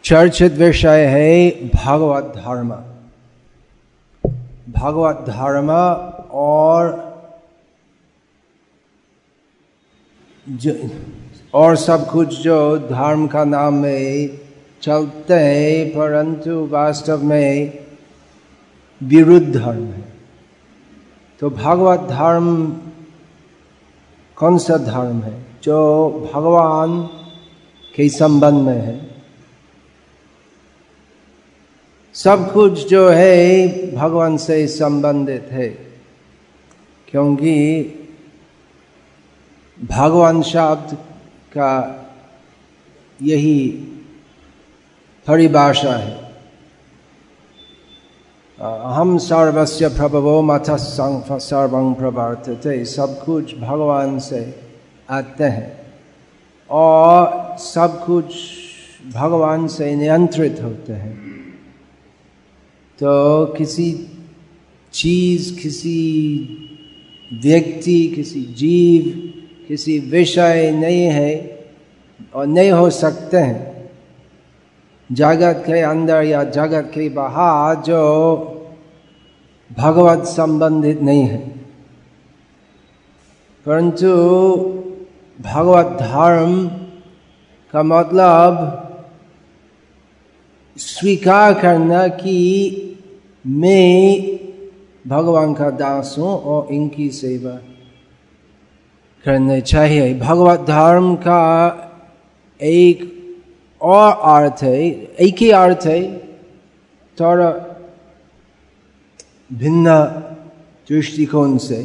चर्चित विषय है भागवत धर्म। भागवत धर्म और सब कुछ जो धर्म का नाम में चलते हैं परंतु वास्तव में विरुद्ध धर्म है। तो भागवत धर्म कौन सा धर्म है जो भगवान के संबंध में है। सब कुछ जो है भगवान से संबंधित है, क्योंकि भगवान शब्द का यही परिभाषा है। हम सर्वस्य प्रभवो मतः सर्वं प्रवर्तते। सब कुछ भगवान से आते हैं और सब कुछ भगवान से नियंत्रित होते हैं। तो किसी चीज, किसी व्यक्ति, किसी जीव, किसी विषय नहीं है और नहीं हो सकते हैं जगत के अंदर या जगत के बाहर जो भगवत संबंधित नहीं है। परंतु भगवत धर्म का मतलब स्वीकार करना कि मैं भगवान का दास हूं और इनकी सेवा करनी चाहिए। भगवत धर्म का एक और अर्थ है, एक ही अर्थ है, थोड़ा भिन्न दृष्टिकोण से।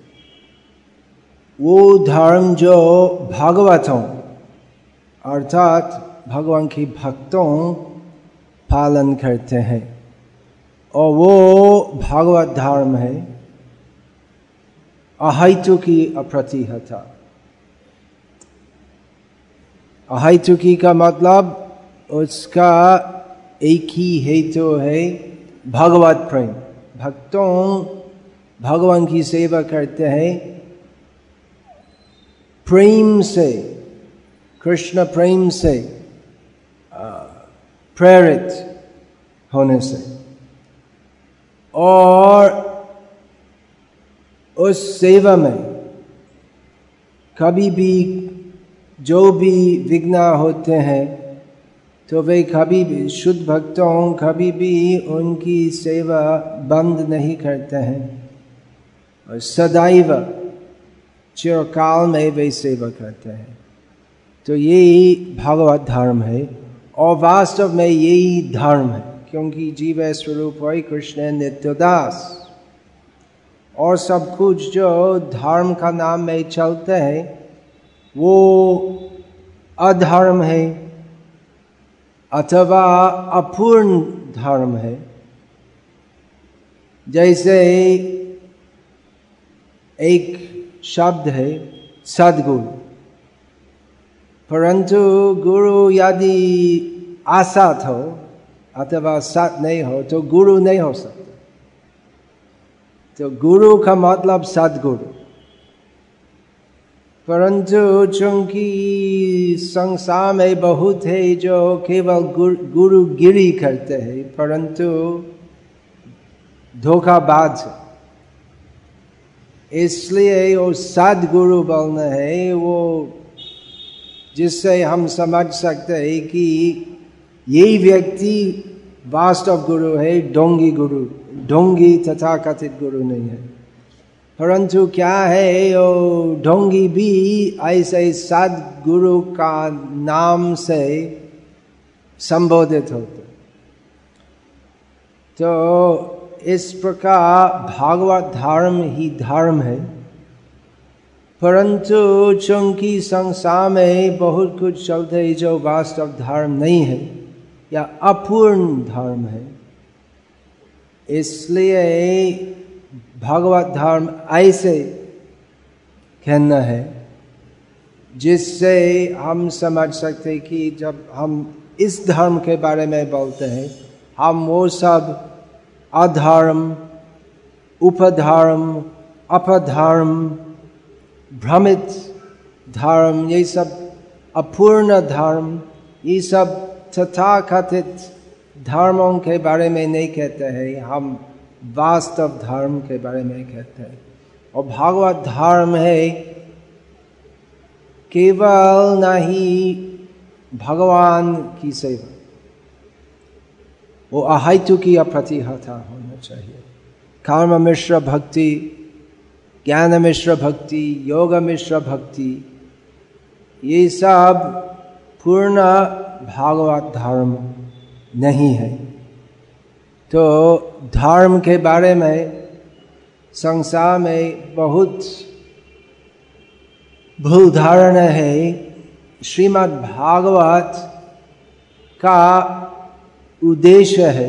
वो धर्म जो भागवतों अर्थात भगवान के भक्तों पालन करते हैं, और वो भागवत धर्म है अहैतुकी अप्रतिहता। अहैतुकी का मतलब उसका एक ही हेतु है, भगवत प्रेम। भक्तों भगवान की सेवा करते हैं प्रेम से, कृष्ण प्रेम से प्रेरित होने से, और उस सेवा में कभी भी जो भी विघ्न होते हैं तो वे कभी भी, शुद्ध भक्तों कभी भी उनकी सेवा बंद नहीं करते हैं और सदैव चिरकाल में वे सेवा करते हैं। तो यही भगवत धर्म है और वास्तव में यही धर्म है, क्योंकि जीव स्वरूप है कृष्ण नित्यदास। और सब कुछ जो धर्म का नाम में चलते हैं वो अधर्म है अथवा अपूर्ण धर्म है। जैसे एक शब्द है सद्गुरु, परंतु गुरु यदि असत हो अथवा सत नहीं हो तो गुरु नहीं हो सकता। तो गुरु का मतलब सद्गुरु, परंतु चूंकि संसार में बहुत है जो केवल गुरुगिरी करते हैं परंतु धोखाबाज, इसलिए वो सद्गुरु बोलना है वो जिससे हम समझ सकते हैं कि यही व्यक्ति वास्तव गुरु है, ढोंगी गुरु, ढोंगी तथा कथित गुरु नहीं है। परंतु क्या है, वो ढोंगी भी ऐसे सद्गुरु का नाम से संबोधित होते। तो इस प्रकार भागवत धर्म ही धर्म है, परंतु चूंकि संसार में बहुत कुछ चलते है जो वास्तव धर्म नहीं है या अपूर्ण धर्म है, इसलिए भगवत धर्म ऐसे कहना है जिससे हम समझ सकते हैं कि जब हम इस धर्म के बारे में बोलते हैं हम वो सब अधर्म, उपधर्म, अपधर्म, भ्रमित धर्म, ये सब अपूर्ण धर्म, ये सब तथाकथित धर्मों के बारे में नहीं कहते हैं, हम वास्तव धर्म के बारे में कहते हैं। और भागवत धर्म है केवल नहीं भगवान की सेवा, वो अहेतुकी अप्रतिहता होना चाहिए। कर्म मिश्र भक्ति, ज्ञान मिश्र भक्ति, योग मिश्र भक्ति, ये सब पूर्ण भागवत धर्म नहीं है। तो धर्म के बारे में संसार में बहुत भूल धारणा है। श्रीमद् भागवत का उद्देश्य है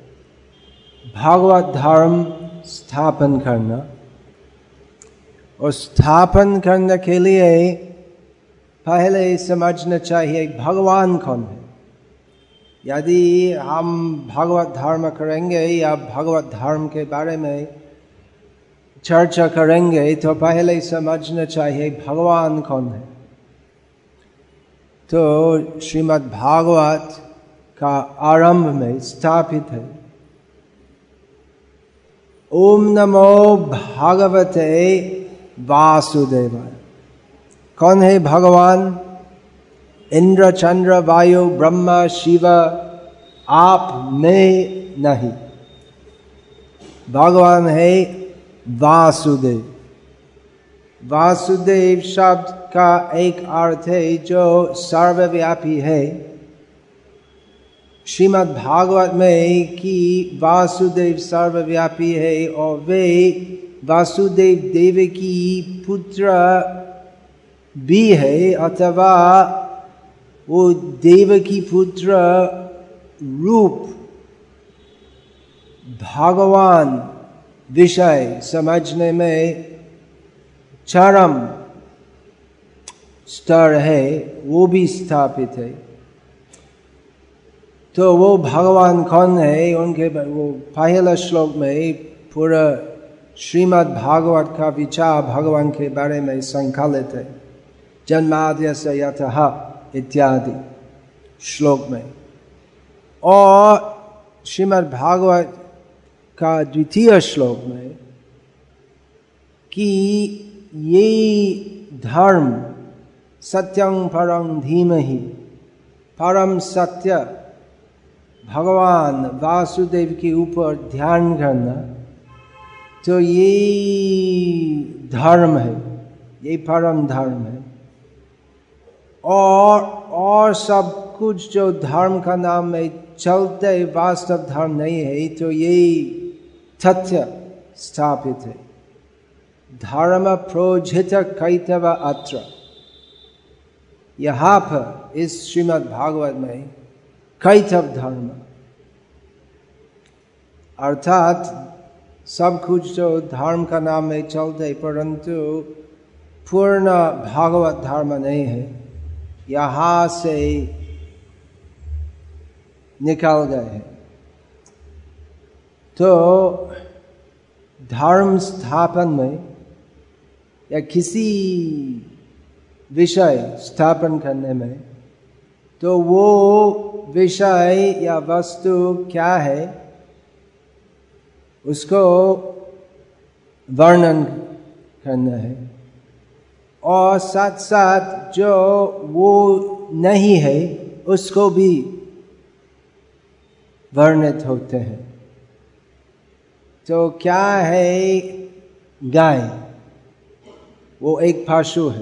भागवत धर्म स्थापन करना, और स्थापन करने के लिए पहले समझना चाहिए भगवान कौन है। यदि हम भागवत धर्म करेंगे या भागवत धर्म के बारे में चर्चा करेंगे तो पहले समझना चाहिए भगवान कौन है। तो श्रीमद् भागवत का आरंभ में स्थापित है ओम नमो भागवते वासुदेवाय। कौन है भगवान? इंद्र चंद्र वायु ब्रह्मा शिव आप में नहीं, भगवान है वासुदेव। वासुदेव शब्द का एक अर्थ है जो सर्वव्यापी है। श्रीमद् भागवत में कि वासुदेव सर्वव्यापी है और वे वासुदेव देव की पुत्र भी है, अथवा वो देव की पुत्र रूप भगवान विषय समझने में चरम स्तर है, वो भी स्थापित है। तो वो भगवान कौन है? उनके वो पहला श्लोक में पूरा श्रीमद् भागवत का विचार भगवान के बारे में संकलित है, जन्माद्यस्य यतः इत्यादि श्लोक में। और श्रीमद् भागवत का द्वितीय श्लोक में कि ये धर्म सत्यं परं धीमहि, परम सत्य भगवान वासुदेव के ऊपर ध्यान करना, तो ये धर्म है, ये परम धर्म है। और सब कुछ जो धर्म का नाम में चलते वास्तव धर्म नहीं है, तो ये तथ्य स्थापित है। धर्म प्रोजित कैतव अत्र, यहाँ पर इस श्रीमद् भागवत में कैतव धर्म अर्थात सब कुछ जो धर्म का नाम में चलते परंतु पूर्ण भागवत धर्म नहीं है, यहाँ से निकल गए हैं। तो धर्म स्थापन में या किसी विषय स्थापन करने में, तो वो विषय या वस्तु क्या है उसको वर्णन करना है, और साथ साथ जो वो नहीं है उसको भी वर्णित होते हैं। तो क्या है गाय? वो एक पशु है।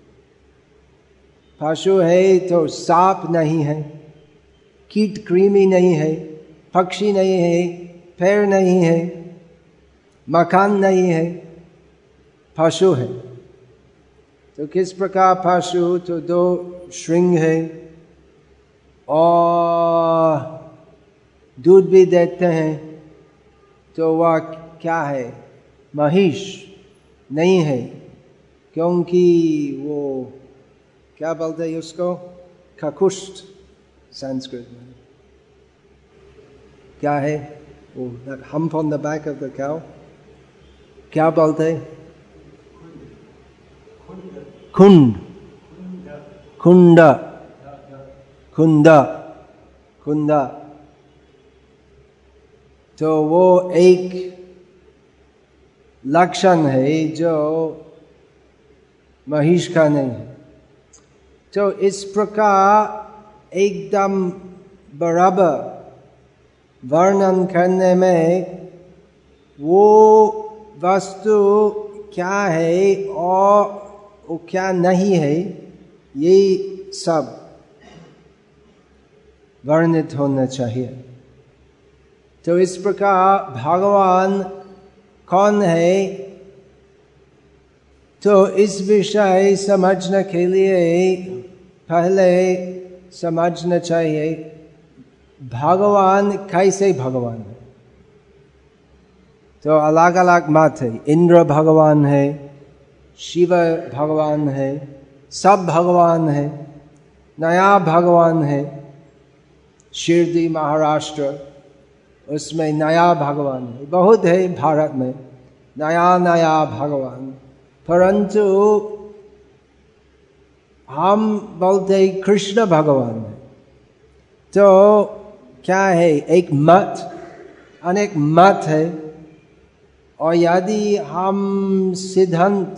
पशु है तो सांप नहीं है, कीट कृमि नहीं है, पक्षी नहीं है, पैर नहीं है, मकान नहीं है, पशु है। तो किस प्रकार पशु? तो दो श्रृंग है और दूध भी देते हैं, तो वह क्या है? महिष नहीं है, क्योंकि वो क्या बोलते हैं उसको? खकुष्ट संस्कृत में क्या है वो? hump on the back of the cow क्या बोलते हैं? खुंड, खुंडा, खुंडा, कुंदा, तो वो एक लक्षण है जो महिष का नहीं है। तो इस प्रकार एकदम बराबर वर्णन करने में वो वस्तु क्या है और वो क्या नहीं है, ये सब वर्णित होना चाहिए। तो इस प्रकार भगवान कौन है, तो इस विषय समझने के लिए पहले समझना चाहिए भगवान कैसे भगवान है। तो अलग अलग मत है, इंद्र भगवान है, शिव भगवान है, सब भगवान है, नया भगवान है, शिरडी महाराष्ट्र उसमें नया भगवान है, बहुत है भारत में नया नया भगवान, परंतु हम बोलते कृष्ण भगवान है। तो क्या है, एक मत, अनेक मत है, और यदि हम सिद्धांत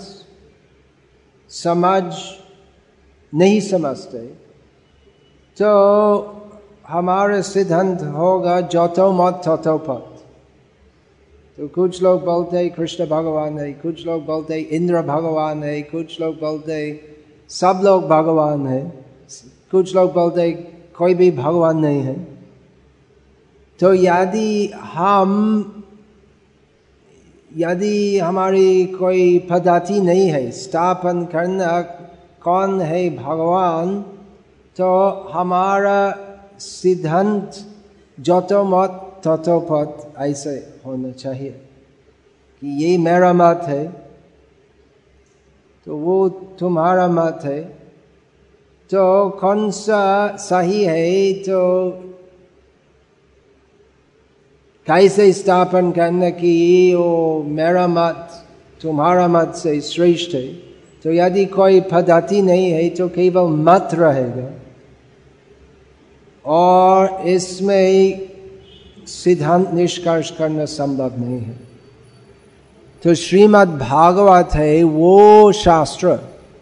नहीं समझते तो हमारा सिद्धांत होगा जोतो मत ततो पथ। तो कुछ लोग बोलते कृष्ण भगवान है, कुछ लोग बोलते इंद्र भगवान है, कुछ लोग बोलते सब लोग भगवान है, कुछ लोग बोलते कोई भी भगवान नहीं है। तो यदि हमारी कोई पद्धति नहीं है स्थापन करना कौन है भगवान, तो हमारा सिद्धांत जोतो मत ततो पथ ऐसे होना चाहिए कि ये मेरा मत है तो वो तुम्हारा मत है, तो कौन सा सही है, तो कैसे स्थापन करने की वो मेरा मत तुम्हारा मत से श्रेष्ठ है। तो यदि कोई पद्धति नहीं है तो केवल मत रहेगा और इसमें सिद्धांत निष्कर्ष करना संभव नहीं है। तो श्रीमद् भागवत है वो शास्त्र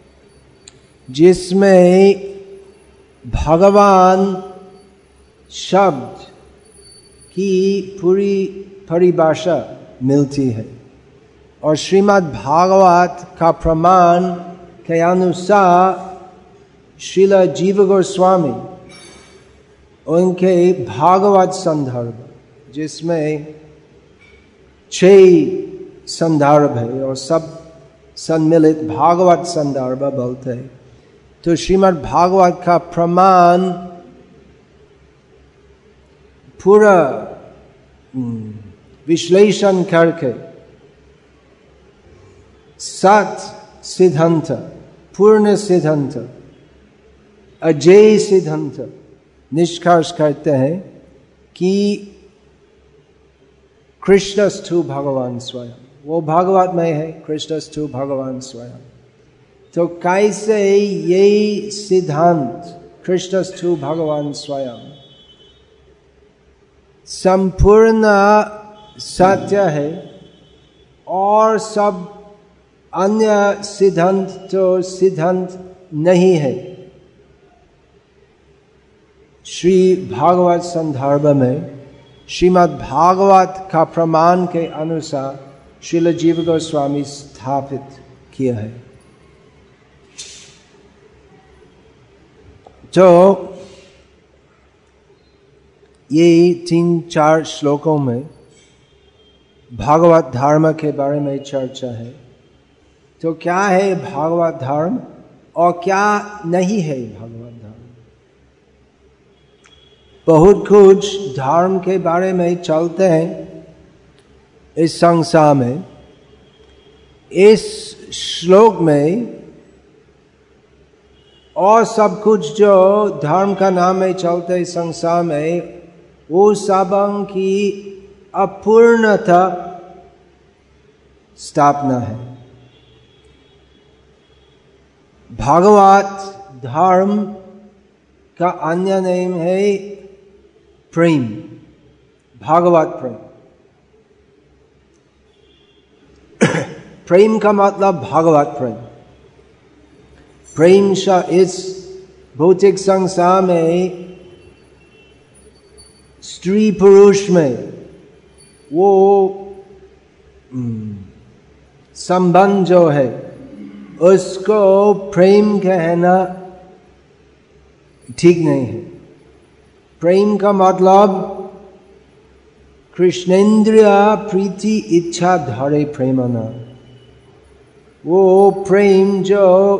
जिसमें भगवान शब्द की पूरी परिभाषा मिलती है, और श्रीमद् भागवत का प्रमाण के अनुसार श्रील जीव गोस्वामी उनके भागवत संदर्भ जिसमें 6 संदर्भ है और सब सम्मिलित भागवत संदर्भ बोलते हैं। तो श्रीमद् भागवत का प्रमाण पूरा विश्लेषण करके 7 सिद्धांत, पूर्ण सिद्धांत, अजेय सिद्धांत निष्कर्ष करते हैं कि कृष्णस्तु भगवान स्वयं, वो भागवत में है कृष्णस्तु भगवान स्वयं। तो कैसे ये सिद्धांत कृष्णस्तु भगवान स्वयं संपूर्ण सत्य है और सब अन्य सिद्धांत तो सिद्धांत नहीं है। श्री भागवत संदर्भ में श्रीमद् भागवत का प्रमाण के अनुसार श्रील जीव गोस्वामी स्थापित किया है। तो ये 3-4 श्लोकों में भागवत धर्म के बारे में चर्चा है। तो क्या है भागवत धर्म और क्या नहीं है भागवत धर्म। बहुत कुछ धर्म के बारे में चलते हैं इस संसार में। इस श्लोक में और सब कुछ जो धर्म का नाम में चलते संसार में वो सब की अपूर्णता स्थापना है। भागवत धर्म का अन्य नाम है प्रेम, भागवत प्रेम। प्रेम का मतलब भागवत प्रेम। प्रेम इस भौतिक संसार में स्त्री पुरुष में वो संबंध जो है उसको प्रेम कहना ठीक नहीं है। प्रेम का मतलब कृष्णेन्द्रिय प्रीति इच्छा धरे प्रेमना, वो प्रेम जो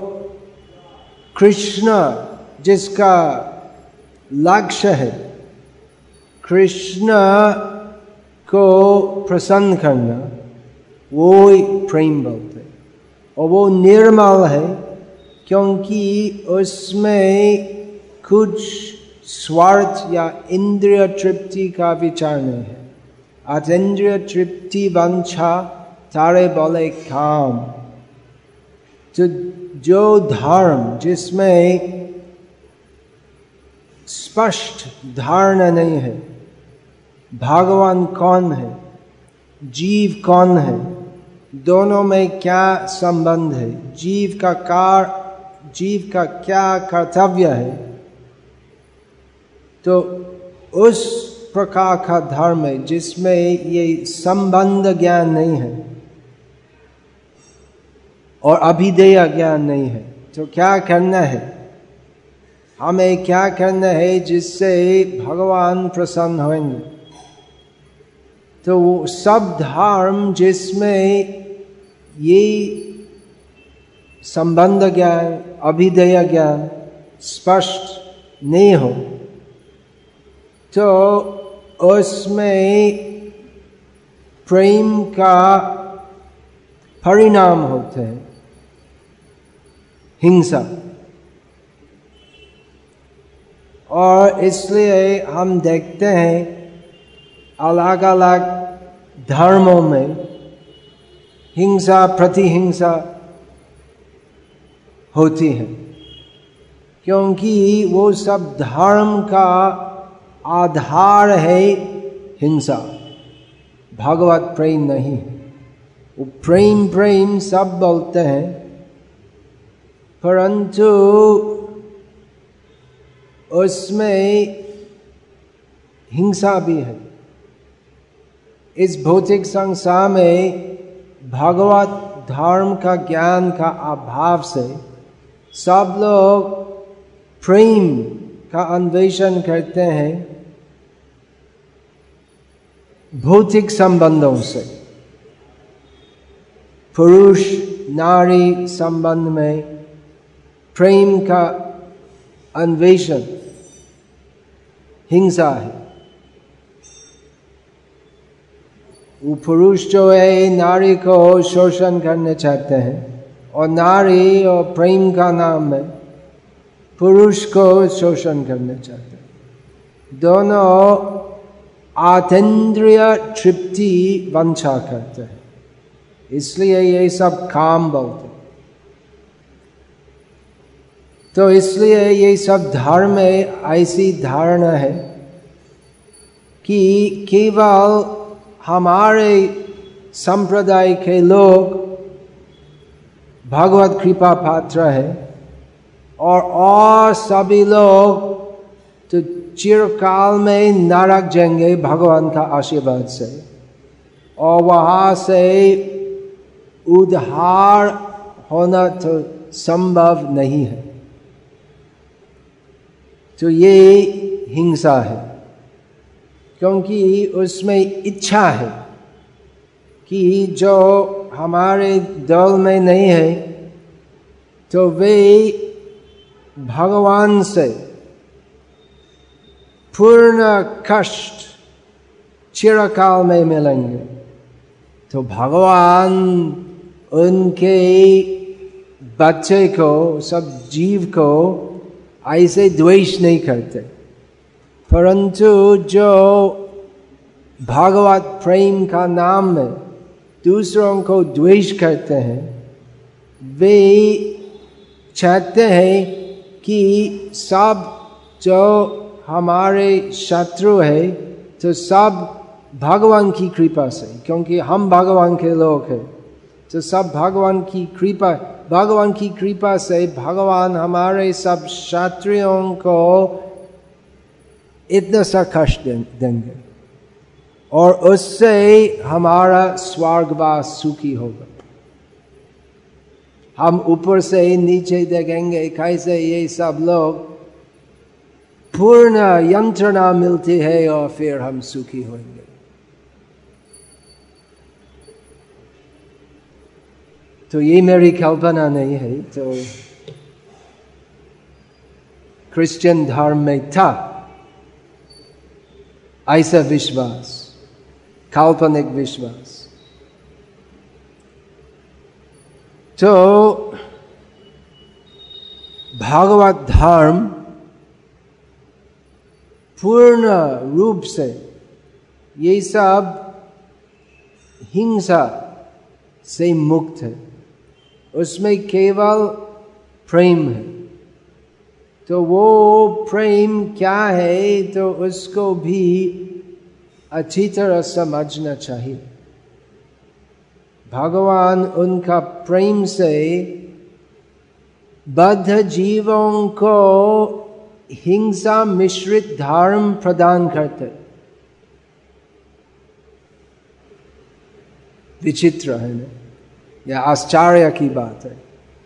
कृष्ण जिसका लक्ष्य है, कृष्ण को प्रसन्न करना, वो प्रेम बोलते। और वो निर्मल है क्योंकि उसमें कुछ स्वार्थ या इंद्रिय तृप्ति का विचार नहीं है। अतीन्द्रिय तृप्ति वांछा तारे बोले काम। तो जो धर्म जिसमें स्पष्ट धारणा नहीं है, भगवान कौन है, जीव कौन है, दोनों में क्या संबंध है, जीव का क्या कर्तव्य है, तो उस प्रकार का धर्म है जिसमें ये संबंध ज्ञान नहीं है और अभिधेय ज्ञान नहीं है। तो क्या करना है, हमें क्या करना है जिससे भगवान प्रसन्न होंगे? तो वो सब धर्म जिसमें ये संबंध ज्ञान, अभिधेय ज्ञान स्पष्ट नहीं हो, तो उसमें प्रेम का परिणाम होते हैं हिंसा। और इसलिए हम देखते हैं अलग अलग धर्मों में हिंसा प्रतिहिंसा होती है, क्योंकि वो सब धर्म का आधार है हिंसा, भगवत प्रेम नहीं। वो प्रेम प्रेम सब बोलते हैं, परंतु उसमें हिंसा भी है। इस भौतिक संसार में भगवत धर्म का ज्ञान का अभाव से सब लोग प्रेम का अन्वेषण करते हैं भौतिक संबंधों से। पुरुष नारी संबंध में प्रेम का अन्वेषण हिंसा है। वो पुरुष जो है नारी को शोषण करना चाहते हैं, और नारी और प्रेम का नाम में पुरुष को शोषण करना चाहते हैं। दोनों आतीन्द्रिय तृप्ति वांछा करते हैं, इसलिए ये सब काम बोलते। तो इसलिए ये सब धर्म में ऐसी धारणा है कि केवल हमारे संप्रदाय के लोग भगवत कृपा पात्र है, और सभी लोग तो चिरकाल में नरक जाएंगे भगवान का आशीर्वाद से, और वहाँ से उद्धार होना तो संभव नहीं है। तो ये हिंसा है, क्योंकि उसमें इच्छा है कि जो हमारे दल में नहीं है तो वे भगवान से पूर्ण कष्ट चिरकाल में मिलेंगे। तो भगवान उनके बच्चे को, सब जीव को ऐसे द्वेष नहीं करते, परंतु जो भगवत प्रेम का नाम में दूसरों को द्वेष करते हैं, वे चाहते हैं कि सब जो हमारे शत्रु है तो सब भगवान की कृपा से, क्योंकि हम भगवान के लोग हैं, तो सब भगवान की कृपा से भगवान हमारे सब शत्रुओं को इतना सा कष्ट देंगे और उससे हमारा स्वर्गवास सुखी होगा। हम ऊपर से नीचे देखेंगे कैसे ये सब लोग पूर्ण यंत्रणा मिलती है और फिर हम सुखी होंगे। तो ये मेरी कल्पना नहीं है, तो क्रिश्चियन धर्म में था ऐसा विश्वास, काल्पनिक विश्वास। तो भागवत धर्म पूर्ण रूप से ये सब हिंसा से मुक्त है, उसमें केवल प्रेम है। तो वो प्रेम क्या है तो उसको भी अच्छी तरह समझना चाहिए। भगवान उनका प्रेम से बद्ध जीवों को हिंसा मिश्रित धर्म प्रदान करते। विचित्र है ना, यह आश्चर्य की बात है।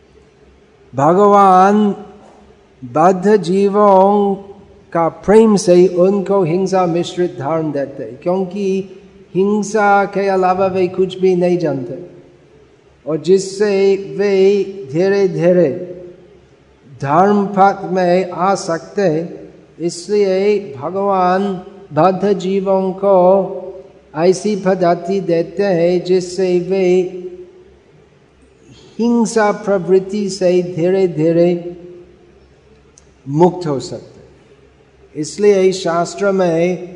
भगवान बद्ध जीवों का प्रेम से उनको हिंसा मिश्रित धर्म देते, क्योंकि हिंसा के अलावा वे कुछ भी नहीं जानते और जिससे वे धीरे धीरे धर्म पथ में आ सकते। इसलिए भगवान बद्ध जीवों को ऐसी पद्धति देते हैं जिससे वे हिंसा प्रवृत्ति से धीरे धीरे मुक्त हो सकते। इसलिए शास्त्र में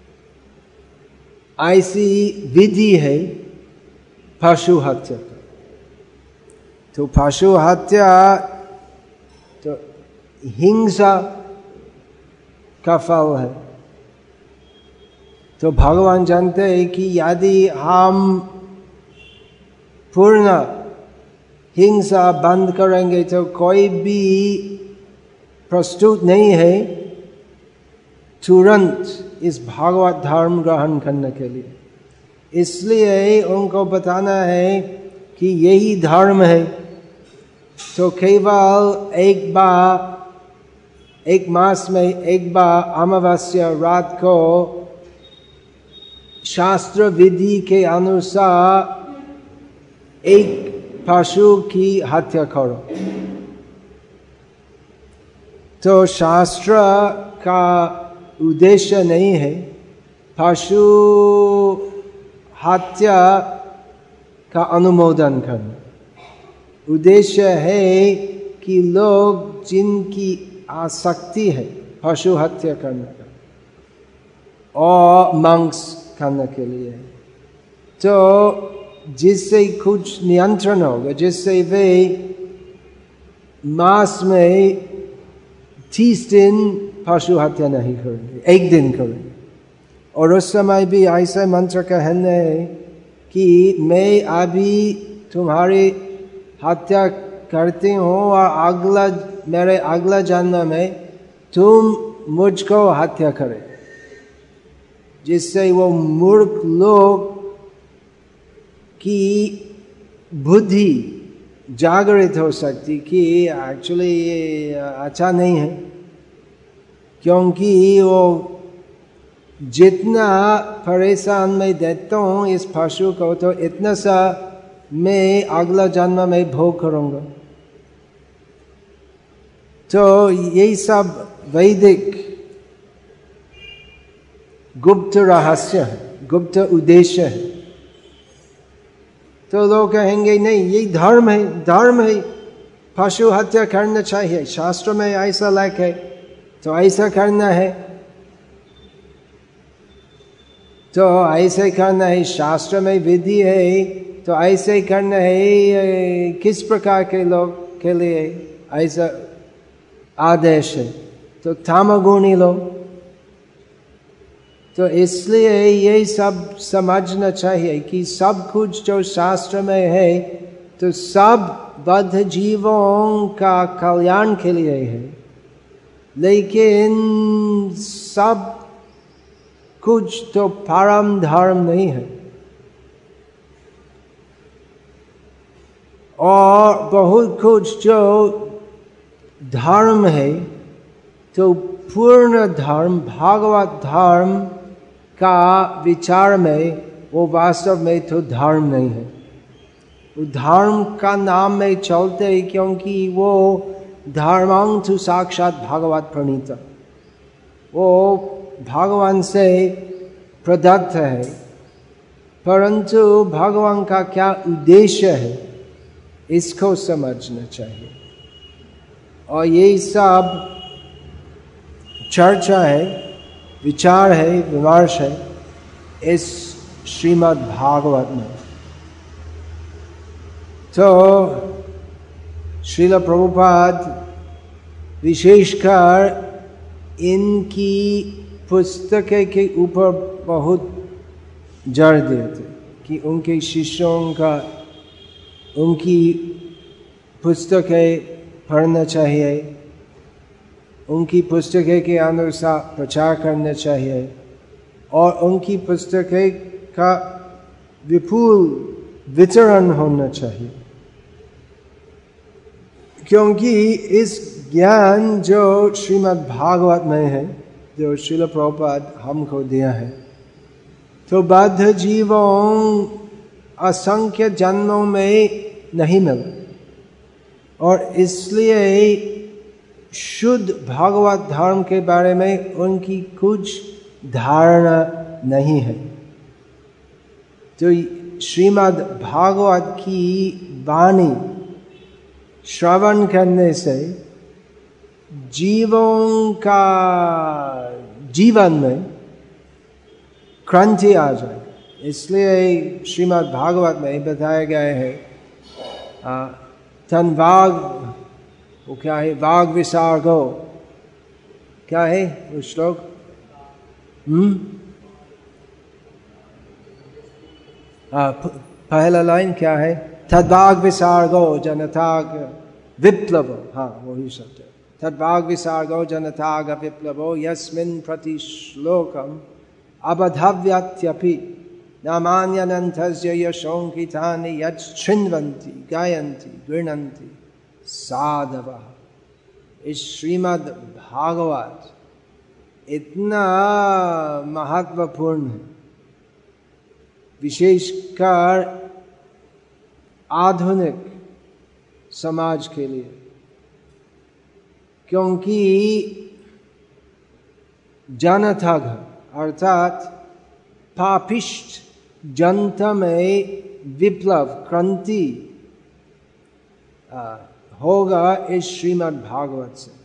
ऐसी विधि है पशु हत्या का। तो पशु हत्या तो हिंसा का फल है। तो भगवान जानते हैं कि यदि हम पूर्ण हिंसा बंद करेंगे तो कोई भी प्रस्तुत नहीं है तुरंत इस भागवत धर्म ग्रहण करने के लिए। इसलिए उनको बताना है कि यही धर्म है। तो केवल एक मास में एक बार अमावस्या रात को शास्त्र विधि के अनुसार एक पशु की हत्या करो। तो शास्त्र का उद्देश्य नहीं है पशु हत्या का अनुमोदन करना। उद्देश्य है कि लोग जिनकी आसक्ति है पशु हत्या करने का और मांस खाने के लिए, तो जिससे कुछ नियंत्रण होगा, जिससे वे मास में 30 दिन पशु हत्या नहीं करेंगे, एक दिन करेंगे। और उस समय भी ऐसा मंत्र कहना है कि मैं अभी तुम्हारी हत्या करती हूँ और मेरे अगला जन्म में तुम मुझको हत्या करे, जिससे वो मूर्ख लोग की बुद्धि जागृत हो सकती कि एक्चुअली ये अच्छा नहीं है, क्योंकि वो जितना परेशान मैं देता हूँ इस पशु को तो इतना सा मैं अगला जन्म में भोग करूँगा। तो यही सब वैदिक गुप्त रहस्य है, गुप्त उद्देश्य है। तो लोग कहेंगे नहीं ये धर्म है, पशु हत्या करना चाहिए, शास्त्र में ऐसा लिखा है तो ऐसा करना है। तो ऐसे करना है, शास्त्र में विधि है तो ऐसे करना है। किस प्रकार के लोग के लिए ऐसा आदेश है? तो तामगुणी लोग, तो इसलिए ये सब समझना चाहिए कि सब कुछ जो शास्त्र में है तो सब बद्ध जीवों का कल्याण के लिए है, लेकिन सब कुछ तो परम धर्म नहीं है। और बहुत कुछ जो धर्म है तो पूर्ण धर्म भागवत धर्म का विचार में वो वास्तव में तो धर्म नहीं है। वो धर्म का नाम में चलते हैं क्योंकि वो धर्मांग तो साक्षात भागवत प्रणीत, वो भगवान से प्रदत्त है, परंतु भगवान का क्या उद्देश्य है इसको समझना चाहिए। और ये सब चर्चा है, विचार है, विमर्श है इस श्रीमद् भागवत में। तो श्रील प्रभुपाद विशेषकर इनकी पुस्तकें के ऊपर बहुत जोर देते कि उनके शिष्यों का उनकी पुस्तकें पढ़ना चाहिए, उनकी पुस्तकें के अनुसार प्रचार करना चाहिए और उनकी पुस्तकें का विपुल वितरण होना चाहिए, क्योंकि इस ज्ञान जो श्रीमद् भागवत में है, जो श्रील प्रभुपाद हमको दिया है, तो बद्ध जीवों असंख्य जन्मों में नहीं मिला और इसलिए शुद्ध भागवत धर्म के बारे में उनकी कुछ धारणा नहीं है। तो श्रीमद् भागवत की वाणी श्रवण करने से जीवों का जीवन में क्रांति आ जाए, इसलिए श्रीमद् भागवत में बताया गया है तन वाग, वो क्या है, वाग विसर्गो, क्या है वो श्लोक? पहला लाइन क्या है? तद्वाग विसर्गो जनताग विप्लवो, हाँ वही शब्द है, तद्वाग विसर्गो जनताग विप्लवो यस्मिन् प्रति श्लोकम अबधव्यत्यपि नामान्यनन्तस्य यशोंकितानि यच्छृण्वन्ति गायन्ति गृह्णन्ति साधवः। इस श्रीमद् भागवत इतना महत्वपूर्ण है, विशेषकर आधुनिक समाज के लिए, क्योंकि जनता अर्थात पापिष्ट जनता में विप्लव क्रांति होगा इस श्रीमद् भागवत से।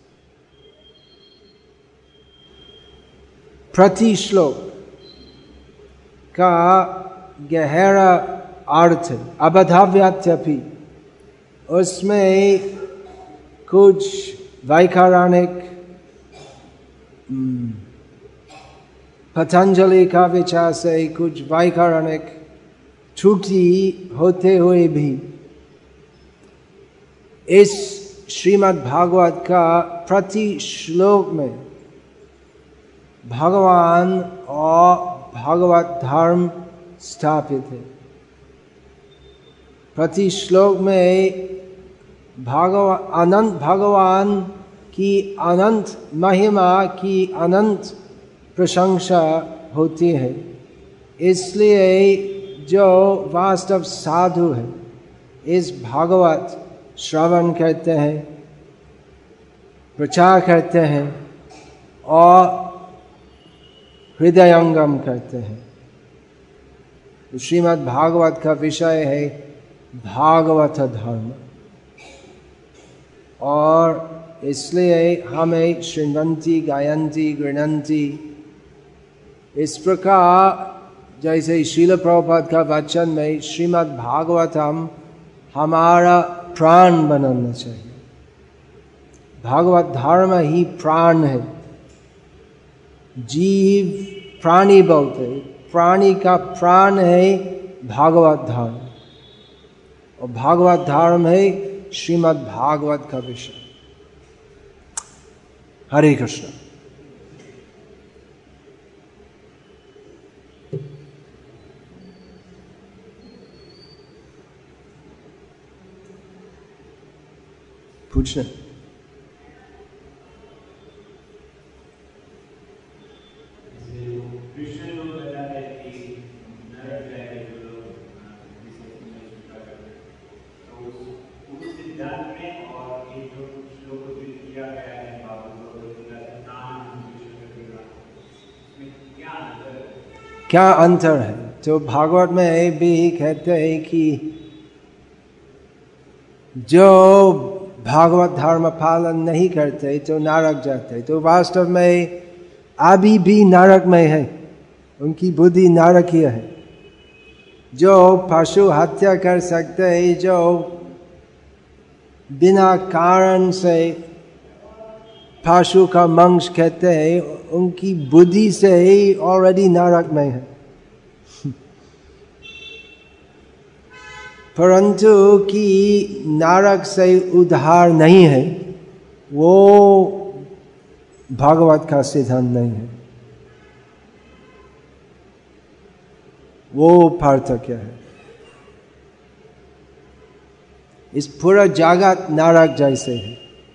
प्रति श्लोक का गहरा अर्थ अबधव्यत्यपि, उसमें कुछ वैखारिक पतंजलि का विचार से कुछ वैखारिक त्रुटि होते हुए भी इस श्रीमद् भागवत का प्रति श्लोक में भगवान और भागवत धर्म स्थापित है। प्रति श्लोक में अनंत भगवान की अनंत महिमा की अनंत प्रशंसा होती है। इसलिए जो वास्तव साधु है इस भागवत श्रवण करते हैं, प्रचार करते हैं और हृदयंगम करते हैं। श्रीमद् भागवत का विषय है भागवत धर्म, और इसलिए हमें शृण्वन्ति गायन्ति गृह्णन्ति, इस प्रकार जैसे श्रील प्रभुपाद का वचन में श्रीमद् भागवतम हमारा प्राण बनाना चाहिए। भागवत धर्म ही प्राण है। जीव प्राणी बोलते हैं, प्राणी का प्राण है भागवत धर्म, और भागवत धर्म है श्रीमद् भागवत का विषय। हरे कृष्ण। पूछना। क्या अंतर है? तो भागवत में भी कहते हैं कि जो भागवत धर्म पालन नहीं करते तो नरक जाते, तो वास्तव में अभी भी नरक में है, उनकी बुद्धि नरकीय है। जो पशु हत्या कर सकते हैं, जो बिना कारण से पशु का मांस कहते हैं, उनकी बुद्धि से ही ऑलरेडी नरक में है। परंतु कि नरक से उद्धार नहीं है, वो भागवत का सिद्धांत नहीं है, वो पार्थक्य है। इस पूरा जगत नरक जैसे है।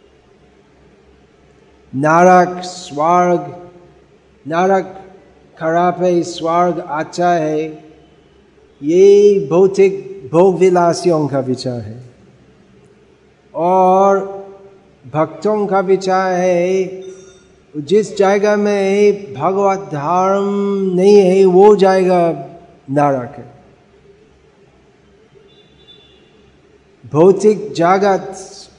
नरक स्वर्ग, नरक खराब है, स्वर्ग अच्छा है, ये भौतिक भोग विलासियों का विचार है। और भक्तों का विचार है जिस जगह में भगवत धर्म नहीं है वो जगह नरक है। भौतिक जगत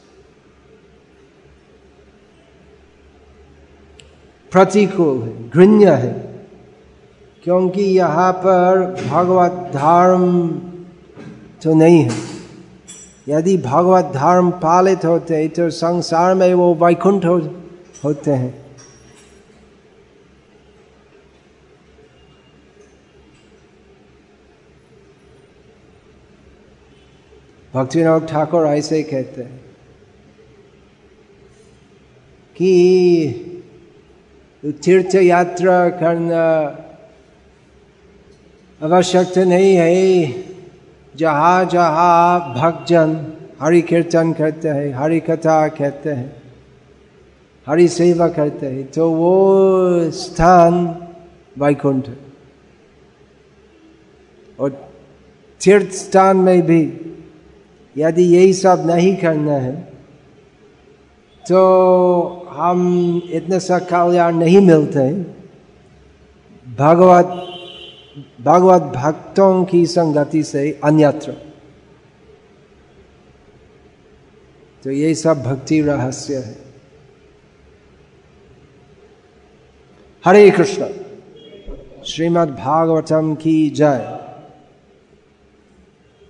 प्रतिकूल है, घृण्य है, क्योंकि यहाँ पर भगवत धर्म तो नहीं है। यदि भगवत धर्म पालित होते तो संसार में वो वैकुंठ होते हैं। भक्तिविनोद ठाकुर ऐसे कहते हैं कि तीर्थ यात्रा करना आवश्यकता नहीं है। जहाँ जहाँ भक्तजन हरि कीर्तन करते हैं, हरि कथा कहते हैं, हरि सेवा करते हैं, तो वो स्थान वैकुंठ है। और तीर्थ स्थान में भी यदि यही सब नहीं करना है तो हम इतने सा कल्याण नहीं मिलते। भगवत भक्तों की संगति से अन्यत्र। तो ये सब भक्ति रहस्य है। हरे कृष्ण। श्रीमद् भागवतम की जय।